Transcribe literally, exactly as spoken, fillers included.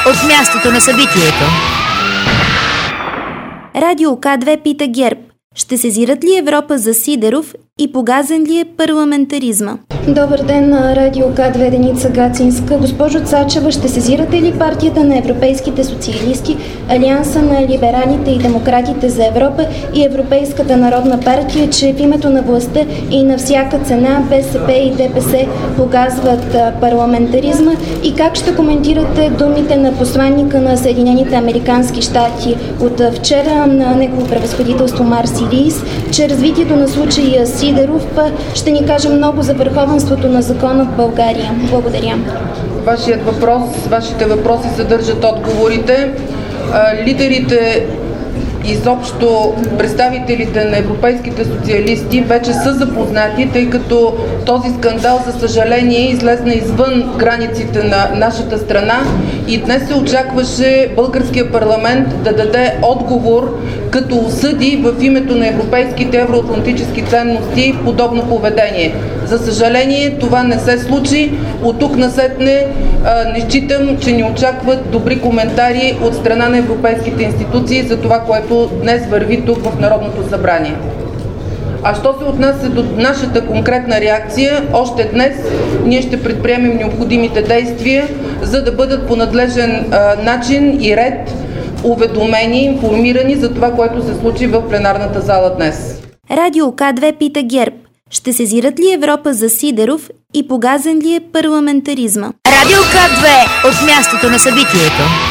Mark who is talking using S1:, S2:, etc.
S1: от мястото на събитието.
S2: Радио К две пита ГЕРБ: ще сезират ли Европа за Сидеров и погазен ли е парламентаризма?
S3: Добър ден на Радио К две, Деница Гацинска. Госпожо Цачева, ще сезирате ли партията на европейските социалисти, Алианса на либералите и демократите за Европа и Европейската народна партия, че в името на властта и на всяка цена БСП и ДПС погазват парламентаризма? И как ще коментирате думите на посланника на Съединените американски щати от вчера на негово превъзходителство Марси Лийс, че развитието на случая Сидеров ще ни каже много за върховенството на закона в България? Благодаря.
S4: Вашият въпрос, вашите въпроси съдържат отговорите. Лидерите, изобщо представителите на европейските социалисти вече са запознати, тъй като този скандал, за съжаление, излезна извън границите на нашата страна и днес се очакваше българския парламент да даде отговор, като осъди в името на европейските евроатлантически ценности подобно поведение. За съжаление, това не се случи. От тук насетне не считам, че ни очакват добри коментари от страна на европейските институции за това, което днес върви тук в Народното събрание. А що се отнася до нашата конкретна реакция, още днес ние ще предприемем необходимите действия, за да бъдат по надлежен а, начин и ред уведомени, информирани за това, което се случи в пленарната зала днес.
S2: Радио К две пита ГЕРБ: ще сезират ли Европа за Сидеров и погазен ли е парламентаризма?
S1: Радио К две от мястото на събитието.